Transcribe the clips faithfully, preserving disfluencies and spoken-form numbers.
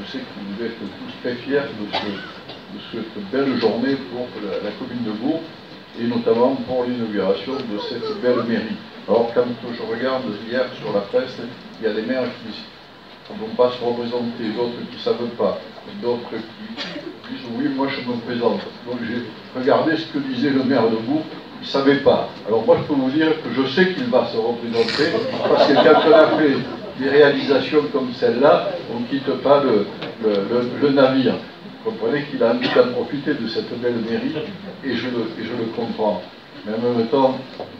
sais que vous êtes tous très fiers de, ce, de cette belle journée pour la, la commune de Bourg, et notamment pour l'inauguration de cette belle mairie. Alors quand je regarde hier sur la presse, il y a des maires qui ne vont pas se représenter, d'autres qui ne savent pas, d'autres qui disent oui, moi je me présente. Donc j'ai regardé ce que disait le maire de Bourg, il ne savait pas. Alors moi je peux vous dire que je sais qu'il va se représenter, parce que quand on a fait des réalisations comme celle-là, on ne quitte pas le, le, le, le navire. Vous comprenez qu'il a envie d'en profiter de cette belle mairie, et je le, et je le comprends. Mais en même temps,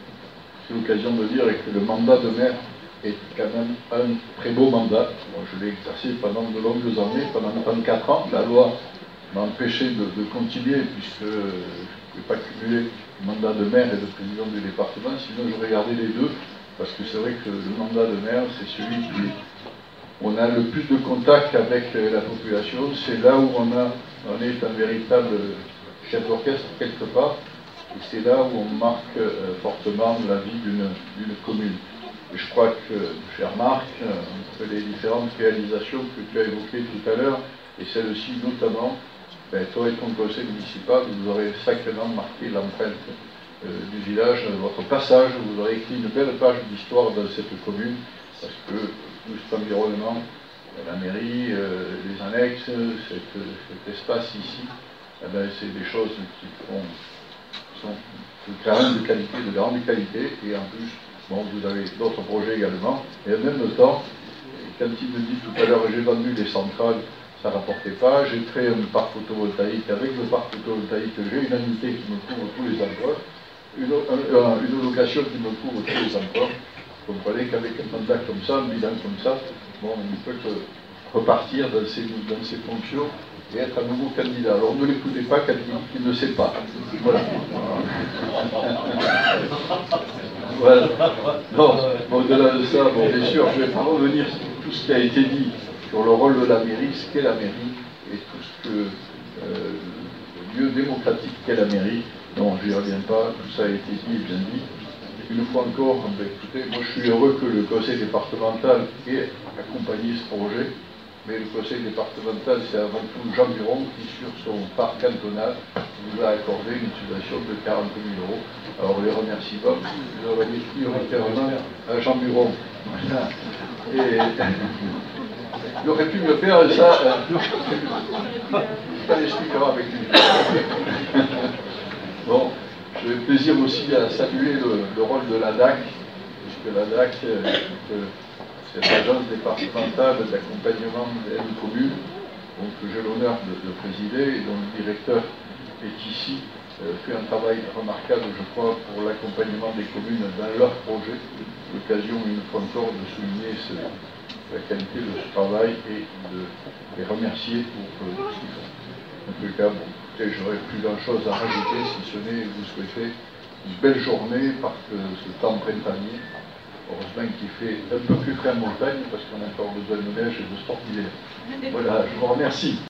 c'est l'occasion de dire que le mandat de maire est quand même un très beau mandat. Moi, je l'ai exercé pendant de longues années, pendant trente-quatre ans. La loi m'a empêché de, de continuer, puisque je ne pouvais pas cumuler le mandat de maire et de président du département, sinon je regardais les deux, parce que c'est vrai que le mandat de maire, c'est celui qui on a le plus de contact avec la population, c'est là où on, a, on est un véritable chef d'orchestre quelque part, et c'est là où on marque euh, fortement la vie d'une commune. Et je crois que, cher Marc, entre les différentes réalisations que tu as évoquées tout à l'heure, et celle-ci notamment, ben, toi et ton conseil municipal, vous aurez sacrément marqué l'empreinte euh, du village. Votre passage, vous aurez écrit une belle page d'histoire dans cette commune, parce que tout cet environnement, la mairie, euh, les annexes, cette, cet espace ici, eh ben, c'est des choses qui font, sont quand même de qualité, de grande qualité, et en plus, bon, vous avez d'autres projets également, et en même temps, quand il me dit tout à l'heure, j'ai vendu les centrales, ça ne rapportait pas, j'ai créé un parc photovoltaïque, avec le parc photovoltaïque, j'ai une unité qui me couvre tous les emplois, une, un, une location qui me couvre tous les emplois. Vous comprenez qu'avec un mandat comme ça, un bilan comme ça, bon, on ne peut que repartir dans ses, dans ses fonctions et être un nouveau candidat. Alors ne l'écoutez pas quand il dit qu'il ne sait pas. Voilà. Voilà. Non, au-delà de ça, bon, bien sûr, je ne vais pas revenir sur tout ce qui a été dit sur le rôle de la mairie, ce qu'est la mairie, et tout ce que euh, le lieu démocratique qu'est la mairie. Non, je n'y reviens pas, tout ça a été dit et bien dit. Une fois encore, ben, écoutez, moi je suis heureux que le conseil départemental ait accompagné ce projet, mais le conseil départemental, c'est avant tout Jean Buron qui, sur son parc cantonal, nous a accordé une subvention de quarante mille euros. Alors les remerciements, je les remercie prioritairement à Jean Buron. Et il aurait pu me faire ça, euh, je l'expliquera avec lui. Bon. J'ai le plaisir aussi à saluer le, le rôle de l'A D A C, puisque l'A D A C, euh, c'est l'agence départementale d'accompagnement des communes, donc j'ai l'honneur de, de présider, et dont le directeur est ici, euh, fait un travail remarquable, je crois, pour l'accompagnement des communes dans leurs projets. L'occasion, une fois encore, de souligner ce, la qualité de ce travail et de les remercier pour euh, tout ce qu'ils font. En tout cas, bon, j'aurais plus grand chose à rajouter, si ce n'est vous souhaiter une belle journée par ce temps printanier. Heureusement qu'il fait un peu plus frais en montagne parce qu'on a encore besoin de neige et de sport d'hiver. Voilà, je vous remercie.